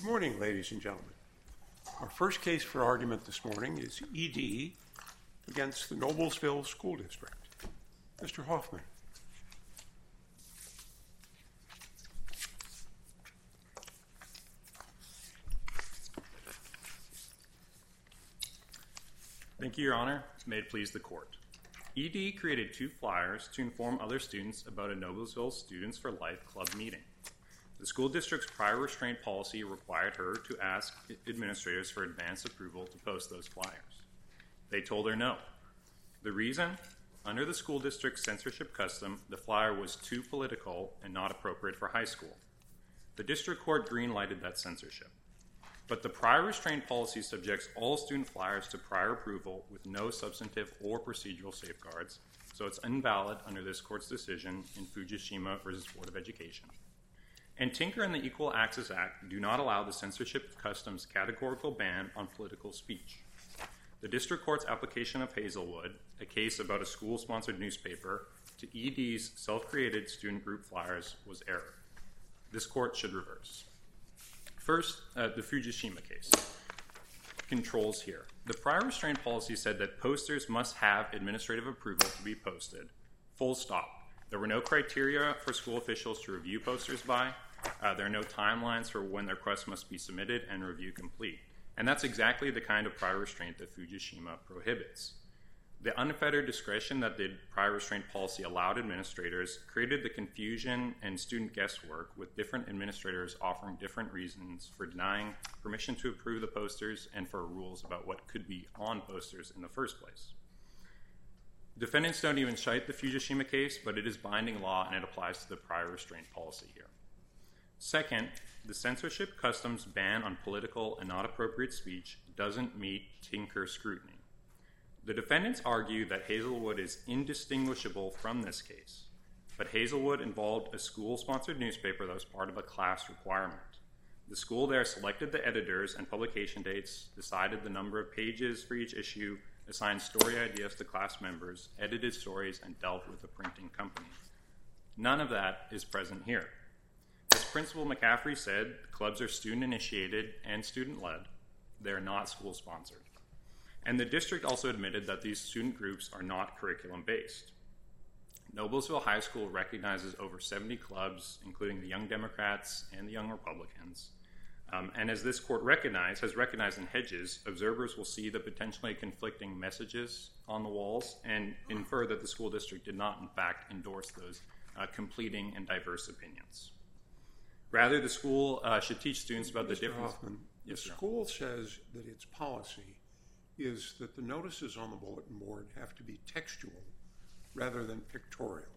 Morning, ladies and gentlemen. Our first case for argument this morning is E.D. against the Noblesville School District. Mr. Hoffman. Thank you, Your Honor. May it please the Court. E.D. created 2 flyers to inform other students about a Noblesville Students for Life Club meeting. The school district's prior restraint policy required her to ask administrators for advance approval to post those flyers. They told her no. The reason? Under the school district's censorship custom, the flyer was too political and not appropriate for high school. The district court green-lighted that censorship. But the prior restraint policy subjects all student flyers to prior approval with no substantive or procedural safeguards, so it's invalid under this court's decision in Fujishima v. Board of Education. And Tinker and the Equal Access Act do not allow the censorship custom's categorical ban on political speech. The district court's application of Hazelwood, a case about a school-sponsored newspaper, to E.D.'s self-created student group flyers was error. This court should reverse. First, the Fujishima case controls here. The prior restraint policy said that posters must have administrative approval to be posted. Full stop. There were no criteria for school officials to review posters by. There are no timelines for when the request must be submitted and review complete. And that's exactly the kind of prior restraint that Fujishima prohibits. The unfettered discretion that the prior restraint policy allowed administrators created the confusion and student guesswork, with different administrators offering different reasons for denying permission to approve the posters and for rules about what could be on posters in the first place. Defendants don't even cite the Fujishima case, but it is binding law and it applies to the prior restraint policy here. Second, the censorship custom's ban on political and not appropriate speech doesn't meet Tinker scrutiny. The defendants argue that Hazelwood is indistinguishable from this case, but Hazelwood involved a school-sponsored newspaper that was part of a class requirement. The school there selected the editors and publication dates, decided the number of pages for each issue, assigned story ideas to class members, edited stories, and dealt with the printing company. None of that is present here. As Principal McCaffrey said, clubs are student-initiated and student-led. They are not school-sponsored. And the district also admitted that these student groups are not curriculum-based. Noblesville High School recognizes over 70 clubs, including the Young Democrats and the Young Republicans. And as this court has recognized in Hedges, observers will see the potentially conflicting messages on the walls and infer that the school district did not, in fact, endorse those completing and diverse opinions. Rather, the school should teach students about the difference. Hoffman, Yes, the sir. school says that its policy is that the notices on the bulletin board have to be textual rather than pictorial.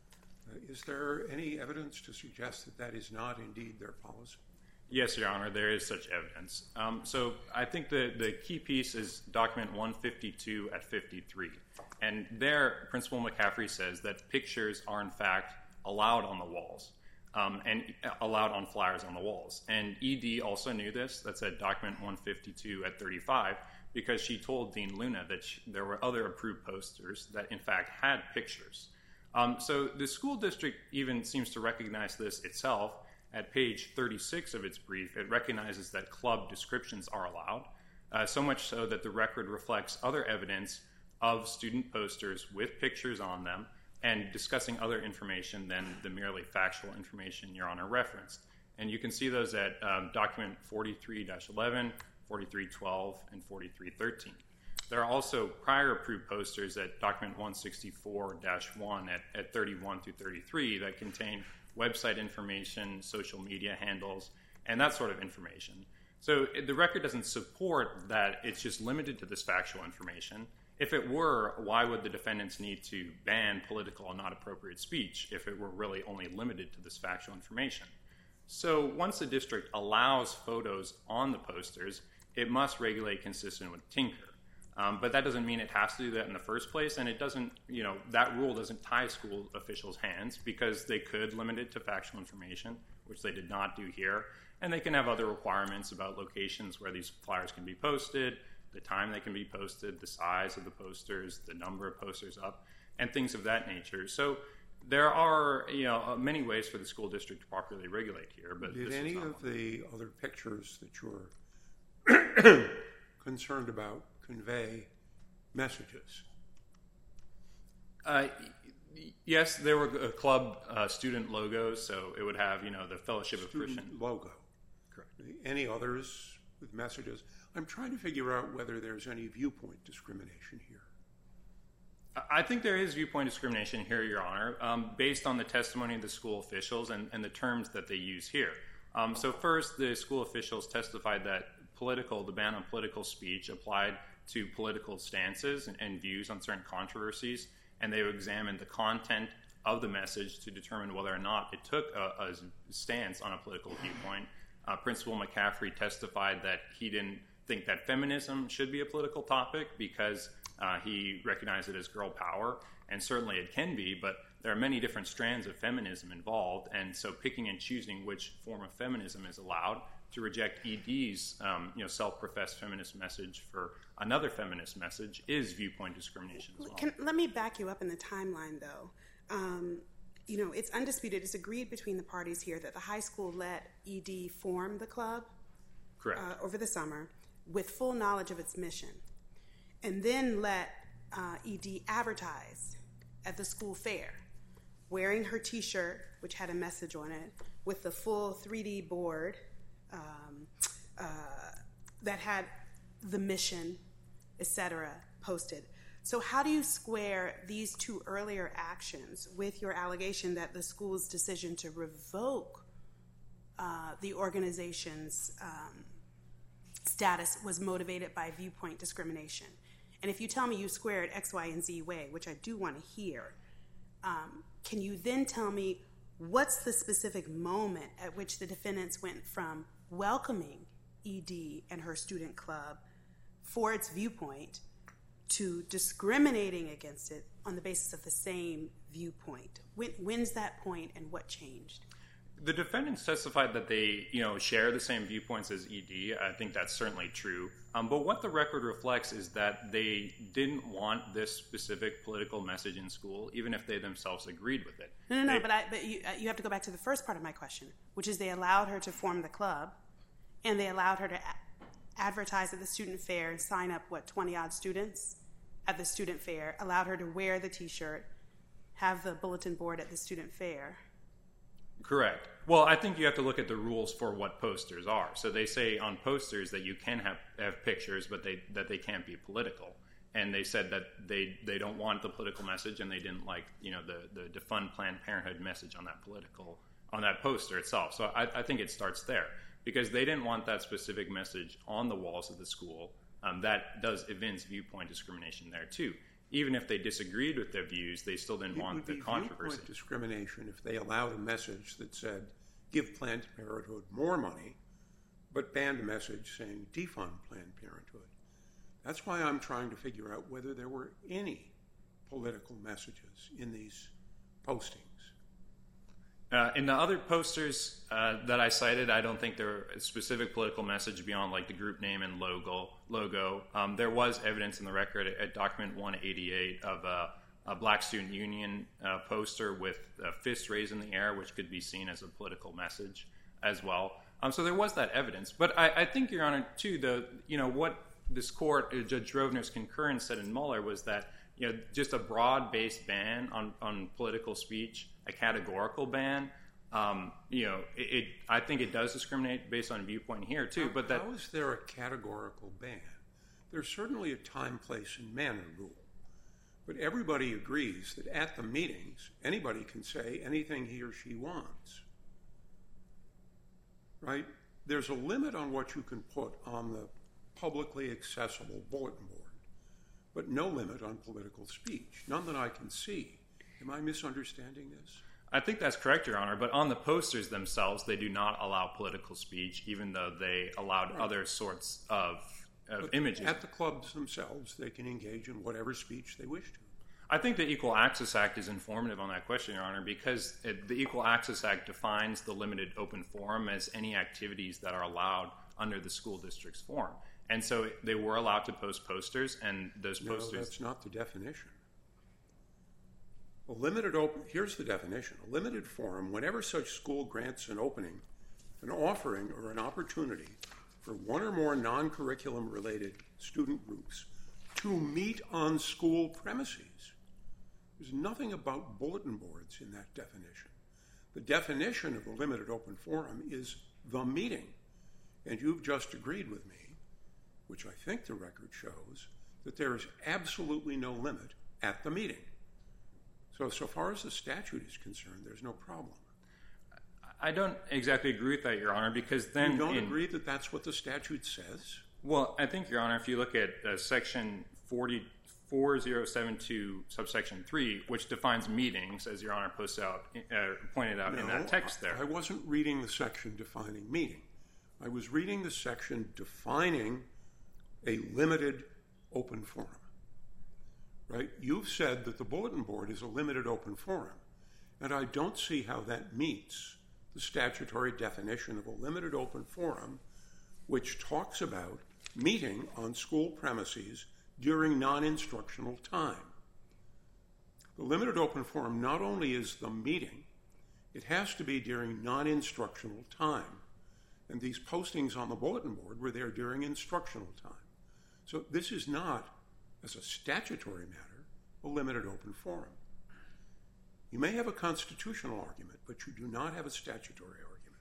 Is there any evidence to suggest that that is not indeed their policy? Yes, Your Honor, there is such evidence. So I think the key piece is document 152 at 53. And there, Principal McCaffrey says that pictures are, in fact, allowed on the walls and allowed on flyers on the walls. And ED also knew this. That's at document 152 at 35, because she told Dean Luna that there were other approved posters that, in fact, had pictures. So the school district even seems to recognize this itself. At page 36 of its brief, it recognizes that club descriptions are allowed, so much so that the record reflects other evidence of student posters with pictures on them and discussing other information than the merely factual information Your Honor referenced. And you can see those at document 43-11, 43-12, and 43-13. There are also prior approved posters at document 164-1 at 31 through 33 that contain website information, social media handles, and that sort of information. So the record doesn't support that it's just limited to this factual information. If it were, why would the defendants need to ban political and not appropriate speech if it were really only limited to this factual information? So once the district allows photos on the posters, it must regulate consistent with Tinker. But that doesn't mean it has to do that in the first place, and it doesn't, that rule doesn't tie school officials' hands, because they could limit it to factual information, which they did not do here, and they can have other requirements about locations where these flyers can be posted, the time they can be posted, the size of the posters, the number of posters up, and things of that nature. So There are, many ways for the school district to properly regulate here, but did any of the other pictures that you're concerned about convey messages? Yes, there were club student logos, so it would have, the Fellowship of Christian logo. Correct. Any others with messages? I'm trying to figure out whether there's any viewpoint discrimination here. I think there is viewpoint discrimination here, Your Honor, based on the testimony of the school officials and the terms that they use here. So first, the school officials testified that the ban on political speech applied to political stances and views on certain controversies, and they examined the content of the message to determine whether or not it took a stance on a political viewpoint. Principal McCaffrey testified that he didn't think that feminism should be a political topic because he recognized it as girl power, and certainly it can be, but there are many different strands of feminism involved, and so picking and choosing which form of feminism is allowed to reject ED's self-professed feminist message for another feminist message is viewpoint discrimination as well. Let me back you up in the timeline, though. It's undisputed, it's agreed between the parties here that the high school let ED form the club. Correct. Over the summer with full knowledge of its mission, and then let ED advertise at the school fair, wearing her T-shirt, which had a message on it, with the full 3D board that had the mission, etc., posted. So how do you square these two earlier actions with your allegation that the school's decision to revoke the organization's status was motivated by viewpoint discrimination? And if you tell me you squared X, Y, and Z way, which I do want to hear, can you then tell me what's the specific moment at which the defendants went from welcoming ED and her student club for its viewpoint to discriminating against it on the basis of the same viewpoint? When's that point, and what changed? The defendants testified that they, share the same viewpoints as ED. I think that's certainly true. But what the record reflects is that they didn't want this specific political message in school, even if they themselves agreed with it. No. But you have to go back to the first part of my question, which is they allowed her to form the club, and they allowed her to advertise at the student fair and sign up, 20-odd students at the student fair, allowed her to wear the T-shirt, have the bulletin board at the student fair. Correct. Well, I think you have to look at the rules for what posters are. So they say on posters that you can have pictures, but that they can't be political. And they said that they don't want the political message, and they didn't like the defund Planned Parenthood message on that poster itself. So I think it starts there, because they didn't want that specific message on the walls of the school. That does evince viewpoint discrimination there too. Even if they disagreed with their views, they still didn't want the controversy. It would be viewpoint discrimination if they allowed a message that said, give Planned Parenthood more money, but banned a message saying, defund Planned Parenthood. That's why I'm trying to figure out whether there were any political messages in these postings. In the other posters that I cited, I don't think there were a specific political message beyond the group name and logo. There was evidence in the record at document 188 of a Black Student Union poster with a fist raised in the air, which could be seen as a political message as well. So there was that evidence. But I think, Your Honor, too, what this court, Judge Rovner's concurrence said in Mueller was that just a broad-based ban on political speech, a categorical ban, I think it does discriminate based on viewpoint here too. But how is there a categorical ban? There's certainly a time, place, and manner rule. But everybody agrees that at the meetings, anybody can say anything he or she wants. Right? There's a limit on what you can put on the publicly accessible bulletin board, but no limit on political speech. None that I can see. Am I misunderstanding this? I think that's correct, Your Honor, but on the posters themselves, they do not allow political speech, even though they allowed other sorts of images. At the clubs themselves, they can engage in whatever speech they wish to. I think the Equal Access Act is informative on that question, Your Honor, because the Equal Access Act defines the limited open forum as any activities that are allowed under the school district's forum. And so they were allowed to post posters, and those posters... No, that's not the definition. Here's the definition. A limited forum, whenever such school grants an opening, an offering, or an opportunity for one or more non-curriculum related student groups to meet on school premises. There's nothing about bulletin boards in that definition. The definition of a limited open forum is the meeting. And you've just agreed with me, which I think the record shows, that there is absolutely no limit at the meeting. So far as the statute is concerned, there's no problem. I don't exactly agree with that, Your Honor, because then... You don't agree that that's what the statute says? Well, I think, Your Honor, if you look at Section 4072, subsection 3, which defines meetings, as Your Honor pointed out in that text there. I wasn't reading the section defining meeting. I was reading the section defining a limited open forum. Right? You've said that the bulletin board is a limited open forum, and I don't see how that meets the statutory definition of a limited open forum, which talks about meeting on school premises during non-instructional time. The limited open forum not only is the meeting, it has to be during non-instructional time, and these postings on the bulletin board were there during instructional time. So this is not, as a statutory matter, a limited open forum. You may have a constitutional argument, but you do not have a statutory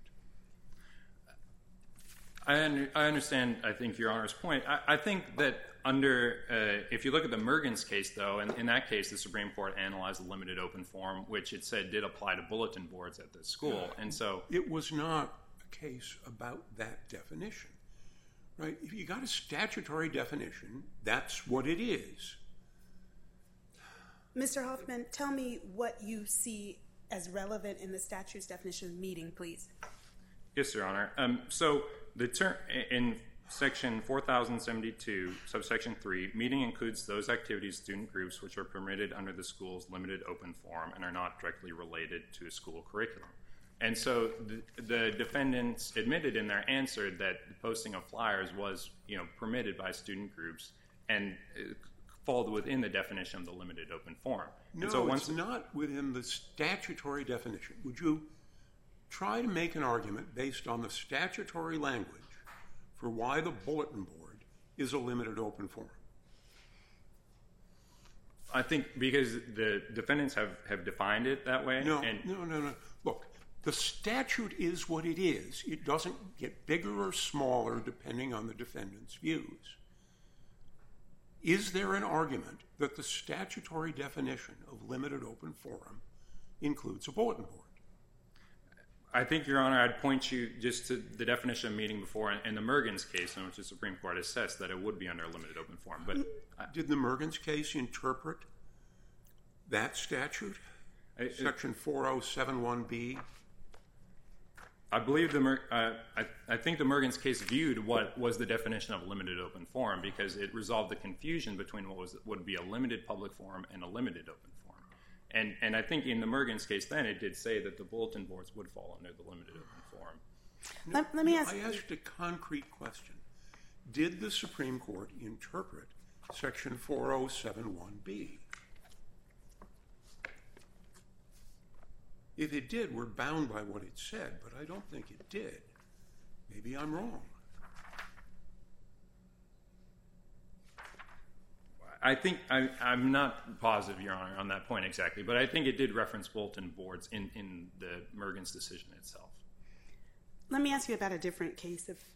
argument. I understand, I think, Your Honor's point. I think that if you look at the Mergens case, though, and in that case, the Supreme Court analyzed the limited open forum, which it said did apply to bulletin boards at the school. And so it was not a case about that definition. Right? If you got a statutory definition, that's what it is. Mr. Hoffman, tell me what you see as relevant in the statute's definition of meeting, please. Yes, Your Honor. So the term in Section 4072, subsection 3, meeting includes those activities, student groups, which are permitted under the school's limited open forum and are not directly related to a school curriculum. And so the defendants admitted in their answer that the posting of flyers was, permitted by student groups and fall within the definition of the limited open forum. No, it's not within the statutory definition. Would you try to make an argument based on the statutory language for why the bulletin board is a limited open forum? I think because the defendants have defined it that way. No. Look, the statute is what it is. It doesn't get bigger or smaller depending on the defendant's views. Is there an argument that the statutory definition of limited open forum includes a bulletin board? I think, Your Honor, I'd point you just to the definition of meeting before in the Mergens case, in which the Supreme Court assessed that it would be under a limited open forum. But did the Mergens case interpret that statute, Section 4071B? I believe I think the Mergens case viewed what was the definition of a limited open forum because it resolved the confusion between what would be a limited public forum and a limited open forum. And I think in the Mergens case then it did say that the bulletin boards would fall under the limited open forum. Let me ask. I asked a concrete question. Did the Supreme Court interpret Section 4071B? If it did, we're bound by what it said, but I don't think it did. Maybe I'm wrong. I think I'm not positive, Your Honor, on that point exactly, but I think it did reference bulletin boards in the Mergens decision itself. Let me ask you about a different case if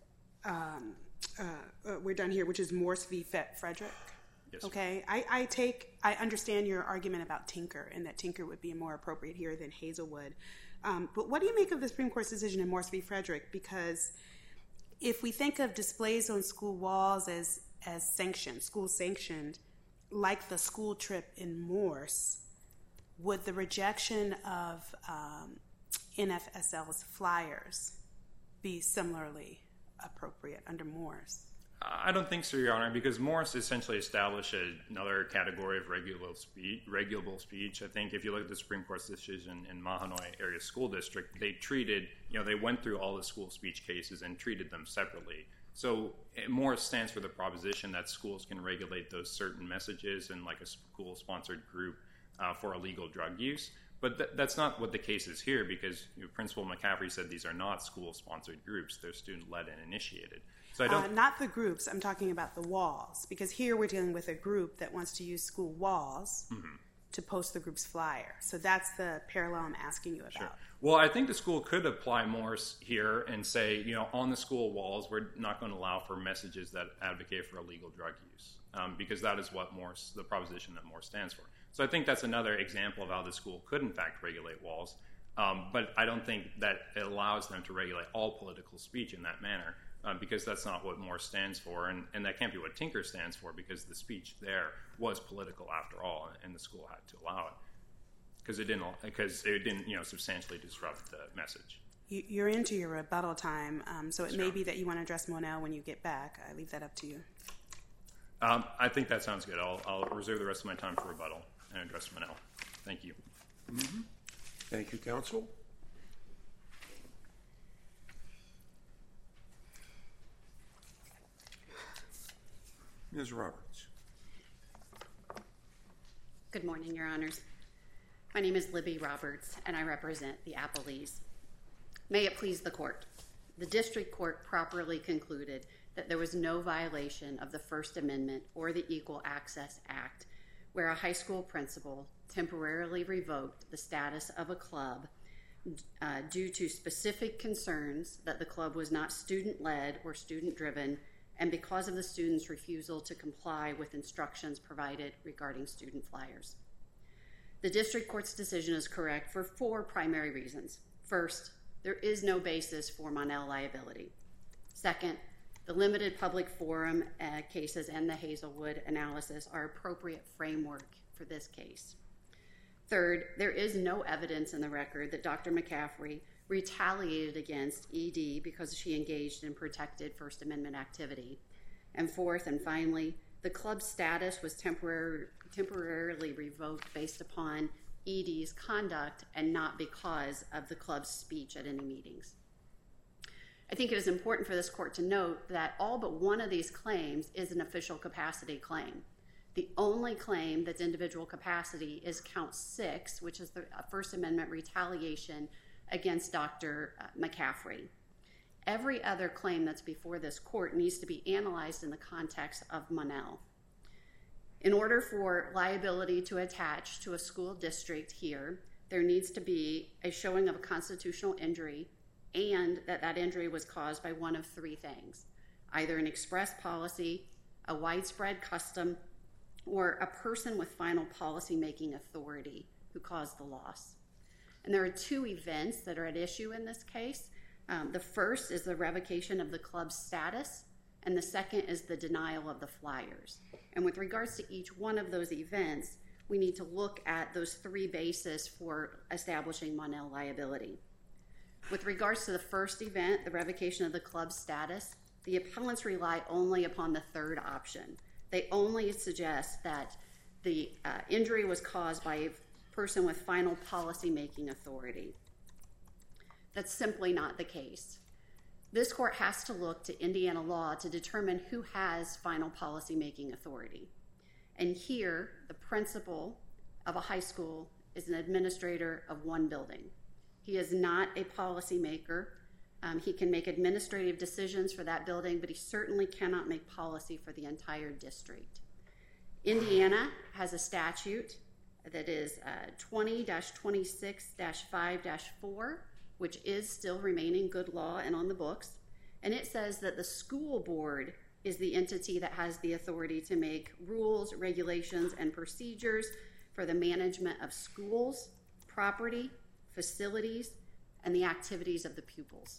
we're done here, which is Morse v. Frederick. Yes. Okay, I understand your argument about Tinker and that Tinker would be more appropriate here than Hazelwood. But what do you make of the Supreme Court's decision in Morse v. Frederick? Because if we think of displays on school walls as sanctioned, school sanctioned, like the school trip in Morse, would the rejection of NFSL's flyers be similarly appropriate under Morse? I don't think so, Your Honor, because Morse essentially established another category of regulable speech. I think if you look at the Supreme Court's decision in Mahanoy Area School District, they went through all the school speech cases and treated them separately. So Morse stands for the proposition that schools can regulate those certain messages and like a school-sponsored group for illegal drug use. But that's not what the case is here, because Principal McCaffrey said these are not school-sponsored groups. They're student-led and initiated. So I don't... Not the groups. I'm talking about the walls, because here we're dealing with a group that wants to use school walls to post the group's flyer. So that's the parallel I'm asking you about. Sure. Well, I think the school could apply more here and say, on the school walls, we're not going to allow for messages that advocate for illegal drug use, because that is what the proposition that Morse stands for. So I think that's another example of how the school could, in fact, regulate walls. But I don't think that it allows them to regulate all political speech in that manner, because that's not what Morse stands for, and that can't be what Tinker stands for, because the speech there was political after all, and the school had to allow it because it didn't substantially disrupt the message. You're into your rebuttal time, so it may be that you want to address Monell when you get back. I leave that up to you. I think that sounds good. I'll reserve the rest of my time for rebuttal and address Monell. Thank you. Mm-hmm. Thank you, counsel. Ms. Roberts. Good morning, Your Honors. My name is Libby Roberts, and I represent the Appellees. May it please the Court. The District Court properly concluded that there was no violation of the First Amendment or the Equal Access Act where a high school principal temporarily revoked the status of a club due to specific concerns that the club was not student-led or student-driven, and because of the students' refusal to comply with instructions provided regarding student flyers. The District Court's decision is correct for 4 primary reasons. First, there is no basis for Monell liability. Second, the limited public forum cases and the Hazelwood analysis are appropriate framework for this case. Third, there is no evidence in the record that Dr. McCaffrey retaliated against ED because she engaged in protected First Amendment activity. And fourth, and finally, the club's status was temporarily revoked based upon ED's conduct and not because of the club's speech at any meetings. I think it is important for this court to note that all but one of these claims is an official capacity claim. The only claim that's individual capacity is count 6, which is the First Amendment retaliation against Dr. McCaffrey. Every other claim that's before this court needs to be analyzed in the context of Monell. In order for liability to attach to a school district here, there needs to be a showing of a constitutional injury and that injury was caused by one of 3 things, either an express policy, a widespread custom, or a person with final policy-making authority who caused the loss. And there are 2 events that are at issue in this case. The first is the revocation of the club's status, and the second is the denial of the flyers. And with regards to each one of those events, we need to look at those 3 bases for establishing Monell liability. With regards to the first event, the revocation of the club's status, the appellants rely only upon the third option. They only suggest that the injury was caused by a person with final policy-making authority. That's simply not the case. This court has to look to Indiana law to determine who has final policy-making authority. And here, the principal of a high school is an administrator of one building. He is not a policymaker. He can make administrative decisions for that building, but he certainly cannot make policy for the entire district. Indiana has a statute that is 20-26-5-4, which is still remaining good law and on the books. And it says that the school board is the entity that has the authority to make rules, regulations, and procedures for the management of schools, property, facilities, and the activities of the pupils.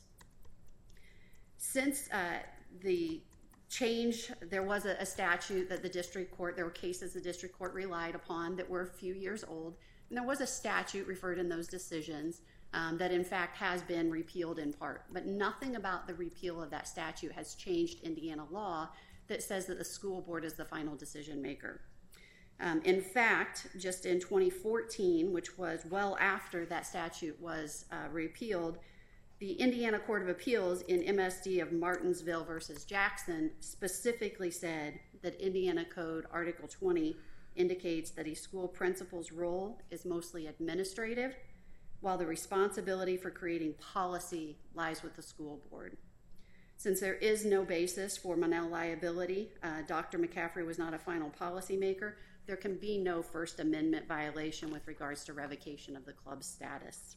Since the change, there was a statute that the district court, there were cases the district court relied upon that were a few years old, and there was a statute referred in those decisions that in fact has been repealed in part. But nothing about the repeal of that statute has changed Indiana law that says that the school board is the final decision maker. In fact, just in 2014, which was well after that statute was repealed, the Indiana Court of Appeals in MSD of Martinsville versus Jackson specifically said that Indiana Code Article 20 indicates that a school principal's role is mostly administrative, while the responsibility for creating policy lies with the school board. Since there is no basis for Monell liability, Dr. McCaffrey was not a final policymaker, there can be no First Amendment violation with regards to revocation of the club's status.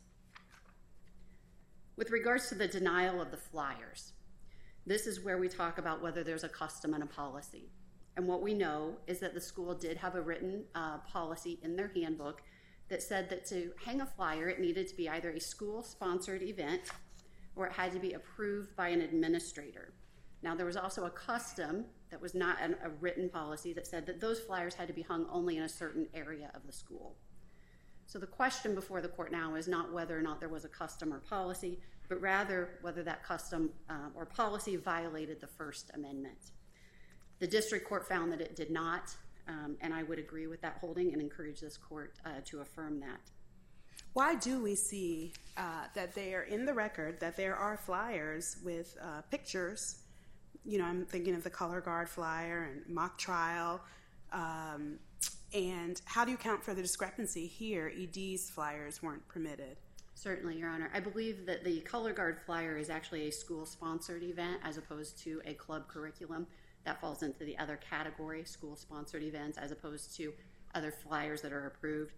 With regards to the denial of the flyers, this is where we talk about whether there's a custom and a policy. And what we know is that the school did have a written policy in their handbook that said that to hang a flyer, it needed to be either a school-sponsored event or it had to be approved by an administrator. Now, there was also a custom that was not a written policy that said that those flyers had to be hung only in a certain area of the school. So the question before the court now is not whether or not there was a custom or policy, but rather whether that custom or policy violated the First Amendment. The district court found that it did not, and I would agree with that holding and encourage this court to affirm that. Why do we see that they are in the record, that there are flyers with pictures? You know, I'm thinking of the color guard flyer and mock trial. And how do you account for the discrepancy here? ED's flyers weren't permitted. Certainly, Your Honor. I believe that the color guard flyer is actually a school-sponsored event as opposed to a club curriculum. That falls into the other category, school-sponsored events, as opposed to other flyers that are approved.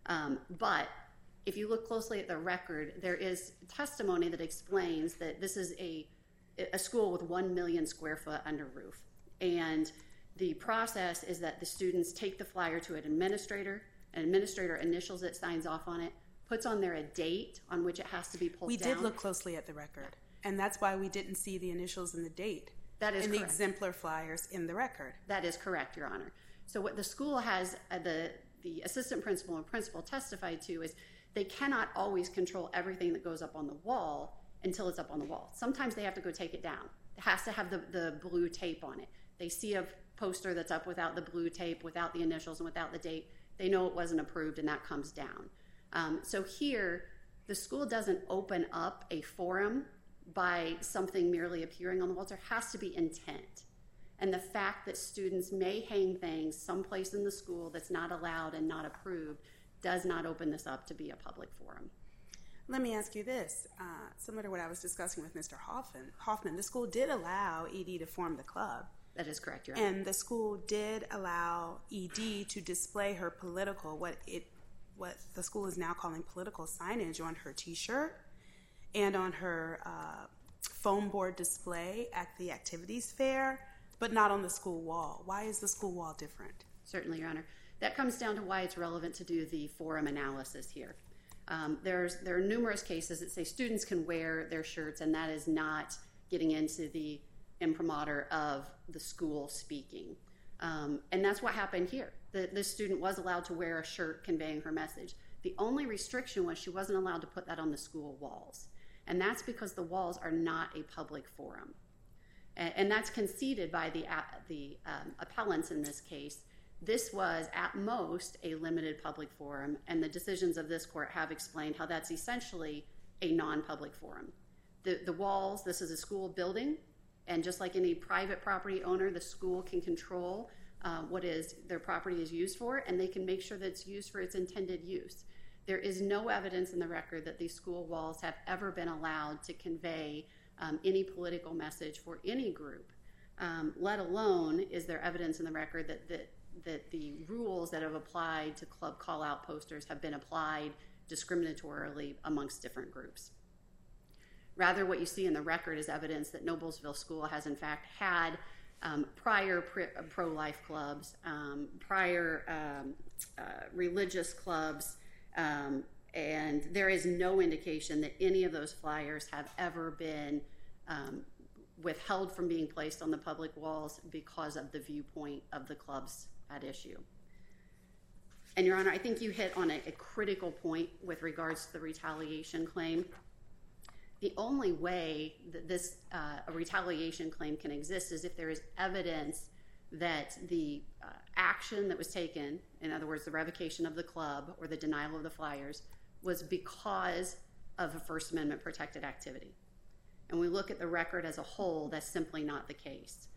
But if you look closely at the record, there is testimony that explains that this is a school with 1 million square foot under roof. And the process is that the students take the flyer to an administrator initials it, signs off on it, puts on there a date on which it has to be pulled down. We did look closely at the record, and that's why we didn't see the initials and the date. That is correct. The exemplar flyers in the record. That is correct, Your Honor. So what the school has, the assistant principal and principal testified to is they cannot always control everything that goes up on the wall until it's up on the wall. Sometimes they have to go take it down. It has to have the blue tape on it. They see a poster that's up without the blue tape, without the initials, and without the date. They know it wasn't approved, and that comes down. So here, the school doesn't open up a forum by something merely appearing on the walls. There has to be intent. And the fact that students may hang things someplace in the school that's not allowed and not approved does not open this up to be a public forum. Let me ask you this. Similar to what I was discussing with Mr. Hoffman, the school did allow ED to form the club. That is correct, Your Honor. And the school did allow ED to display her political, what the school is now calling political signage on her T-shirt and on her foam board display at the activities fair, but not on the school wall. Why is the school wall different? Certainly, Your Honor. That comes down to why it's relevant to do the forum analysis here. There are numerous cases that say students can wear their shirts, and that is not getting into the imprimatur of the school speaking. And that's what happened here. This student was allowed to wear a shirt conveying her message. The only restriction was she wasn't allowed to put that on the school walls. And that's because the walls are not a public forum. And that's conceded by the appellants in this case. This was, at most, a limited public forum, and the decisions of this court have explained how that's essentially a non-public forum. The walls, this is a school building, and just like any private property owner, the school can control what their property is used for, and they can make sure that it's used for its intended use. There is no evidence in the record that these school walls have ever been allowed to convey any political message for any group, let alone is there evidence in the record that the rules that have applied to club call-out posters have been applied discriminatorily amongst different groups. Rather, what you see in the record is evidence that Noblesville School has, in fact, had prior pro-life clubs, prior religious clubs, and there is no indication that any of those flyers have ever been withheld from being placed on the public walls because of the viewpoint of the clubs at issue. And, Your Honor, I think you hit on a critical point with regards to the retaliation claim. The only way that this a retaliation claim can exist is if there is evidence that the action that was taken, in other words, the revocation of the club or the denial of the flyers, was because of a First Amendment protected activity. And we look at the record as a whole, that's simply not the case.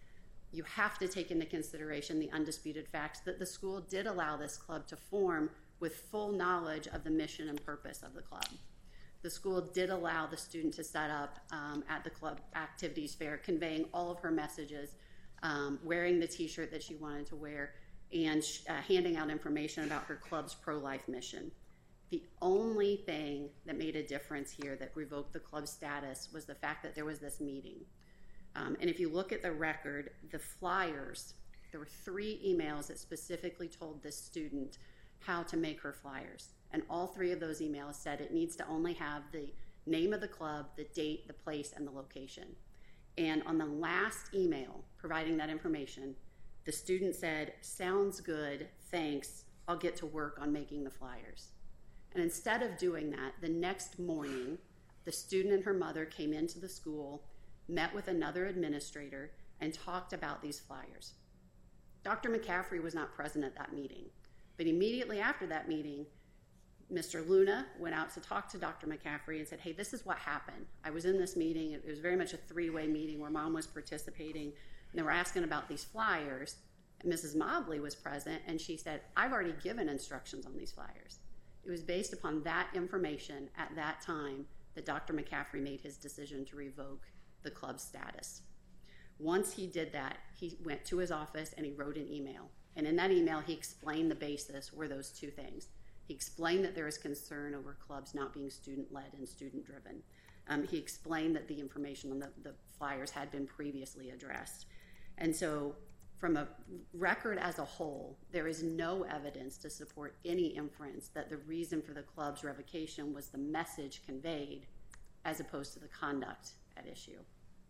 you have to take into consideration the undisputed facts that the school did allow this club to form with full knowledge of the mission and purpose of the club. The school did allow the student to set up at the club activities fair, conveying all of her messages, wearing the t-shirt that she wanted to wear, and handing out information about her club's pro-life mission. The only thing that made a difference here that revoked the club's status was the fact that there was this meeting. And if you look at the record, the flyers, there were 3 emails that specifically told this student how to make her flyers. And all 3 of those emails said it needs to only have the name of the club, the date, the place, and the location. And on the last email providing that information, the student said, "Sounds good, thanks, I'll get to work on making the flyers." And instead of doing that, the next morning, the student and her mother came into the school, met with another administrator, and talked about these flyers. Dr. McCaffrey was not present at that meeting, but immediately after that meeting, Mr. Luna went out to talk to Dr. McCaffrey and said, "Hey, this is what happened. I was in this meeting. It was very much a 3-way meeting where Mom was participating, and they were asking about these flyers." And Mrs. Mobley was present, and she said, "I've already given instructions on these flyers." It was based upon that information at that time that Dr. McCaffrey made his decision to revoke the club's status. Once he did that, he went to his office and he wrote an email. And in that email, he explained the basis were those 2 things. He explained that there was concern over clubs not being student-led and student-driven. He explained that the information on the flyers had been previously addressed. And so from a record as a whole, there is no evidence to support any inference that the reason for the club's revocation was the message conveyed as opposed to the conduct at issue.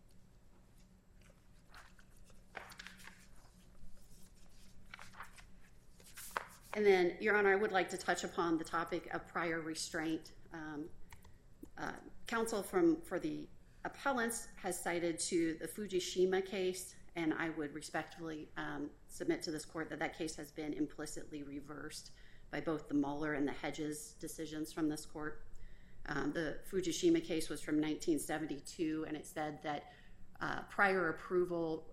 And then, Your Honor, I would like to touch upon the topic of prior restraint. Counsel for the appellants has cited to the Fujishima case, and I would respectfully submit to this court that that case has been implicitly reversed by both the Mueller and the Hedges decisions from this court. The Fujishima case was from 1972, and it said that prior approval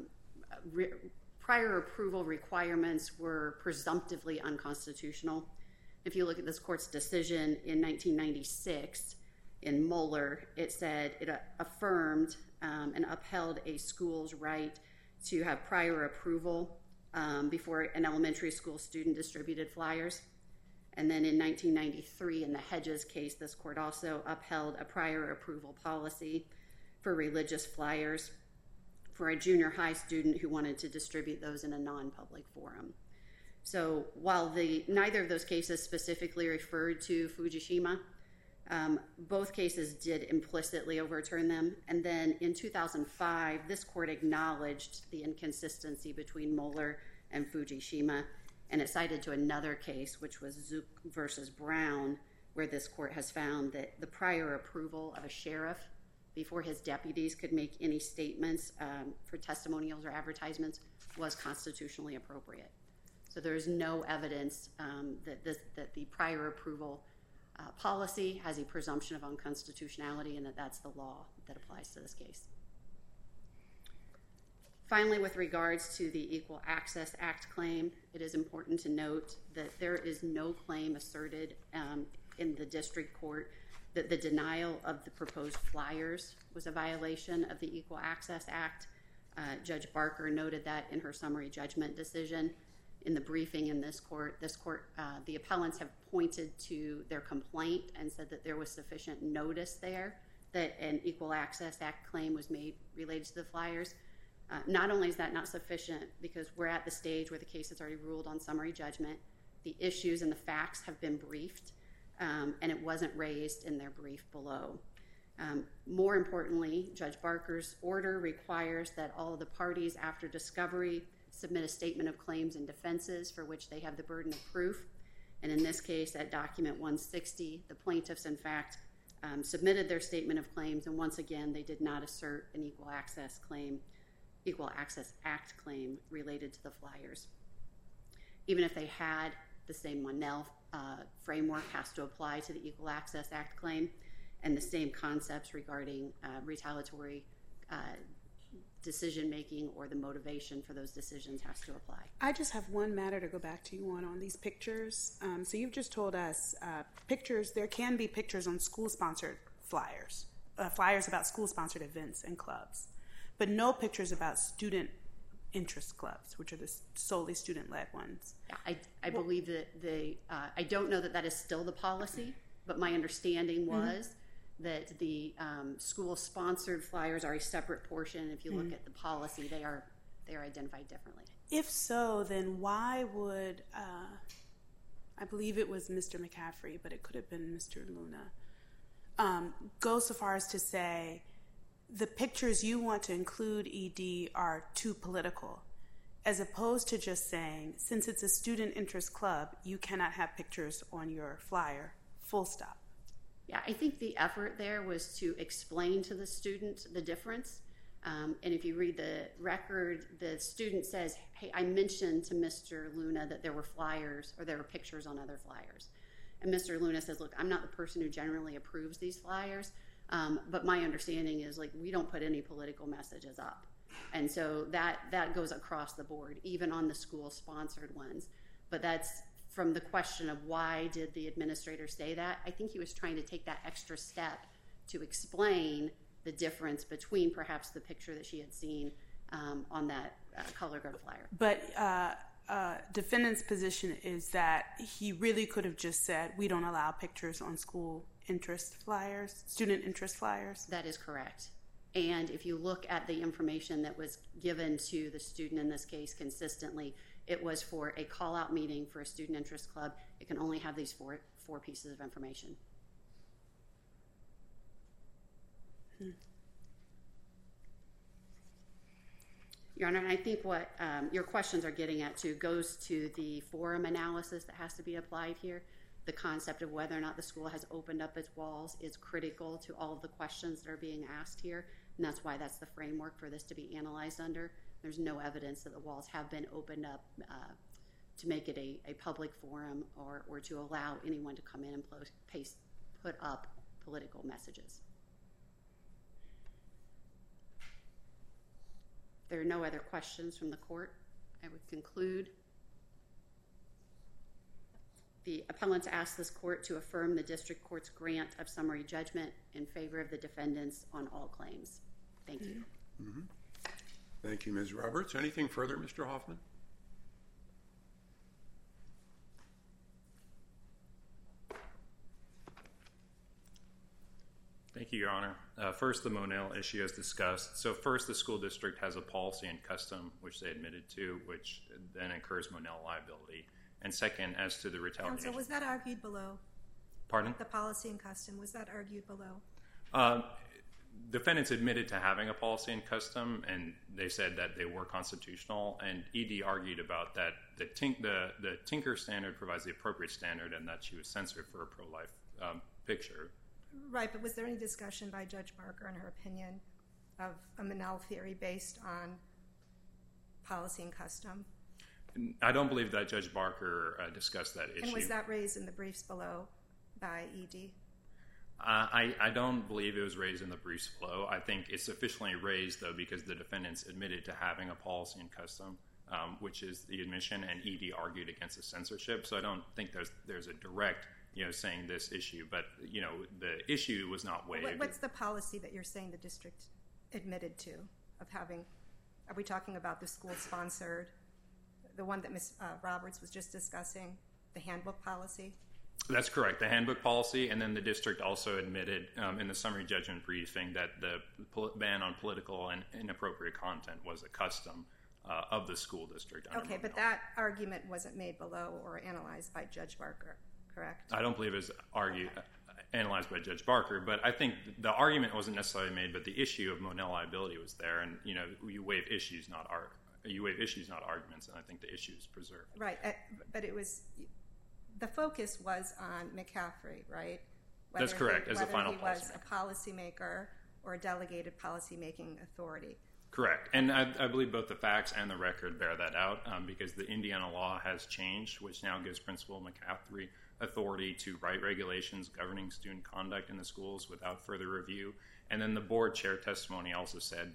requirements were presumptively unconstitutional. If you look at this court's decision in 1996 in Mueller, it said it affirmed and upheld a school's right to have prior approval before an elementary school student distributed flyers. And then in 1993, in the Hedges case, this court also upheld a prior approval policy for religious flyers for a junior high student who wanted to distribute those in a non-public forum. So while neither of those cases specifically referred to Fujishima, both cases did implicitly overturn them. And then in 2005, this court acknowledged the inconsistency between Mueller and Fujishima, and it cited to another case, which was Zook versus Brown, where this court has found that the prior approval of a sheriff before his deputies could make any statements for testimonials or advertisements was constitutionally appropriate. So there is no evidence that the prior approval policy has a presumption of unconstitutionality, and that that's the law that applies to this case. Finally, with regards to the Equal Access Act claim, it is important to note that there is no claim asserted in the district court that the denial of the proposed flyers was a violation of the Equal Access Act. Judge Barker noted that in her summary judgment decision. In the briefing in this court, the appellants have pointed to their complaint and said that there was sufficient notice there that an Equal Access Act claim was made related to the flyers. Not only is that not sufficient, because we're at the stage where the case has already ruled on summary judgment, the issues and the facts have been briefed, and it wasn't raised in their brief below. More importantly, Judge Barker's order requires that all of the parties after discovery submit a statement of claims and defenses for which they have the burden of proof. And in this case, at document 160, the plaintiffs, in fact, submitted their statement of claims, and once again, they did not assert an Equal Access Act claim related to the flyers. Even if they had, the same Monell framework has to apply to the Equal Access Act claim, and the same concepts regarding retaliatory decision-making or the motivation for those decisions has to apply. I just have one matter to go back to you on these pictures. So you've just told us pictures, there can be pictures on school-sponsored flyers, flyers about school-sponsored events and clubs, but no pictures about student interest clubs, which are the solely student-led ones. I believe that I don't know that is still the policy, but my understanding was that the school-sponsored flyers are a separate portion. If you look at the policy, they are identified differently. If so, then why would, I believe it was Mr. McCaffrey, but it could have been Mr. Luna, go so far as to say the pictures you want to include, ED, are too political, as opposed to just saying, since it's a student interest club, you cannot have pictures on your flyer, full stop. Yeah, I think the effort there was to explain to the student the difference. And if you read the record, the student says, hey, I mentioned to Mr. Luna that there were flyers or there were pictures on other flyers. And Mr. Luna says, look, I'm not the person who generally approves these flyers, but my understanding is, like, we don't put any political messages up. And so that goes across the board, even on the school-sponsored ones. But that's from the question of why did the administrator say that. I think he was trying to take that extra step to explain the difference between perhaps the picture that she had seen on that color guard flyer. But defendant's position is that he really could have just said, we don't allow pictures on school interest flyers, student interest flyers. That is correct. And if you look at the information that was given to the student in this case consistently, it was for a call-out meeting for a student interest club. It can only have these four pieces of information. Your Honor, and I think what your questions are getting at too goes to the forum analysis that has to be applied here. The concept of whether or not the school has opened up its walls is critical to all of the questions that are being asked here, and that's why that's the framework for this to be analyzed under. There's no evidence that the walls have been opened up to make it a public forum or to allow anyone to come in and put up political messages. If there are no other questions from the court, I would conclude. The appellants ask this court to affirm the district court's grant of summary judgment in favor of the defendants on all claims. Thank you. Mm-hmm. Thank you, Ms. Roberts. Anything further, Mr. Hoffman? Thank you, Your Honor. First, the Monell issue as discussed. So first, the school district has a policy and custom, which they admitted to, which then incurs Monell liability. And second, as to the retaliation. Counsel, was that argued below? Pardon? The policy and custom, was that argued below? Defendants admitted to having a policy and custom, and they said that they were constitutional, and ED argued about that the Tinker standard provides the appropriate standard and that she was censored for a pro-life picture. Right, but was there any discussion by Judge Barker in her opinion of a Monell theory based on policy and custom? I don't believe that Judge Barker discussed that issue. And was that raised in the briefs below by ED? I don't believe it was raised in the briefs below. I think it's sufficiently raised, though, because the defendants admitted to having a policy and custom, which is the admission, and ED argued against the censorship. So I don't think there's a direct, saying this issue. But, the issue was not waived. What's the policy that you're saying the district admitted to of having? Are we talking about the school-sponsored, the one that Ms. Roberts was just discussing, the handbook policy? That's correct, the handbook policy, and then the district also admitted in the summary judgment briefing that the ban on political and inappropriate content was a custom of the school district. Okay, but that argument wasn't made below or analyzed by Judge Barker, correct? I don't believe it was analyzed by Judge Barker, but I think the argument wasn't necessarily made, but the issue of Monell liability was there, and you waive issues, not arguments, and I think the issue is preserved. Right, but it was. The focus was on McCaffrey, right? That's correct, as a final policymaker. Whether he was a policymaker or a delegated policymaking authority. Correct, and I believe both the facts and the record bear that out because the Indiana law has changed, which now gives Principal McCaffrey authority to write regulations governing student conduct in the schools without further review. And then the board chair testimony also said that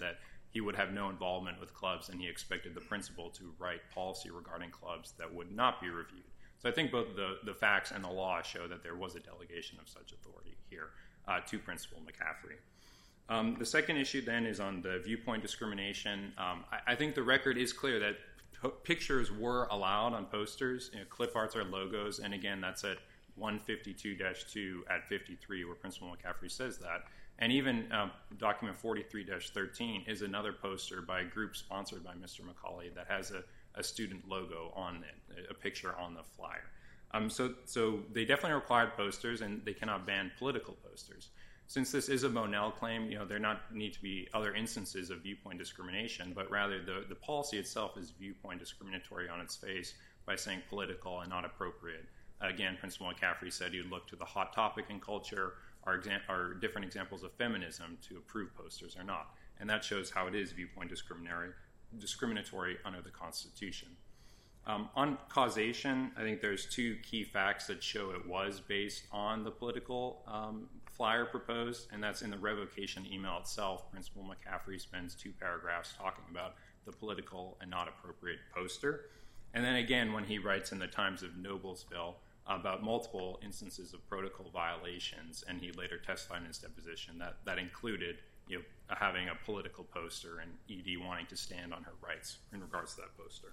he would have no involvement with clubs, and he expected the principal to write policy regarding clubs that would not be reviewed. So I think both the facts and the law show that there was a delegation of such authority here to Principal McCaffrey. The second issue then is on the viewpoint discrimination. I think the record is clear that pictures were allowed on posters. Clip arts are logos, and again, that's at 152-2 at 53 where Principal McCaffrey says that. And even document 43-13 is another poster by a group sponsored by Mr. McCauley that has a student logo on it, a picture on the flyer. So they definitely required posters, and they cannot ban political posters. Since this is a Monell claim, there not need to be other instances of viewpoint discrimination, but rather the policy itself is viewpoint discriminatory on its face by saying political and not appropriate. Again, Principal McCaffrey said he would look to the hot topic in culture, are different examples of feminism to approve posters or not. And that shows how it is viewpoint discriminatory under the Constitution. On causation, I think there's two key facts that show it was based on the political flyer proposed, and that's in the revocation email itself. Principal McCaffrey spends 2 paragraphs talking about the political and not appropriate poster. And then again, when he writes in the Times of Noblesville about multiple instances of protocol violations, and he later testified in his deposition that included having a political poster and ED wanting to stand on her rights in regards to that poster.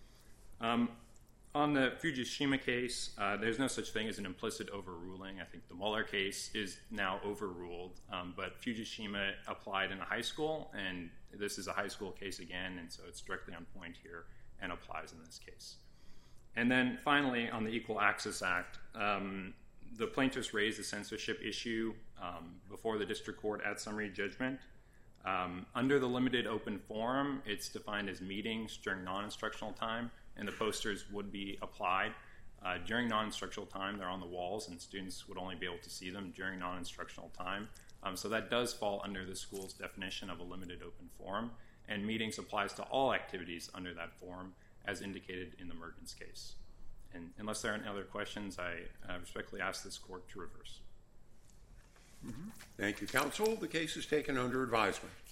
On the Fujishima case, there's no such thing as an implicit overruling. I think the Mueller case is now overruled, but Fujishima applied in a high school, and this is a high school case again, and so it's directly on point here and applies in this case. And then finally, on the Equal Access Act, the plaintiffs raised the censorship issue before the district court at summary judgment. Under the limited open forum, it's defined as meetings during non-instructional time, and the posters would be applied. During non-instructional time, they're on the walls, and students would only be able to see them during non-instructional time. So that does fall under the school's definition of a limited open forum, and meetings applies to all activities under that forum, as indicated in the Mergens case. And unless there are any other questions, I respectfully ask this court to reverse. Thank you, counsel. The case is taken under advisement.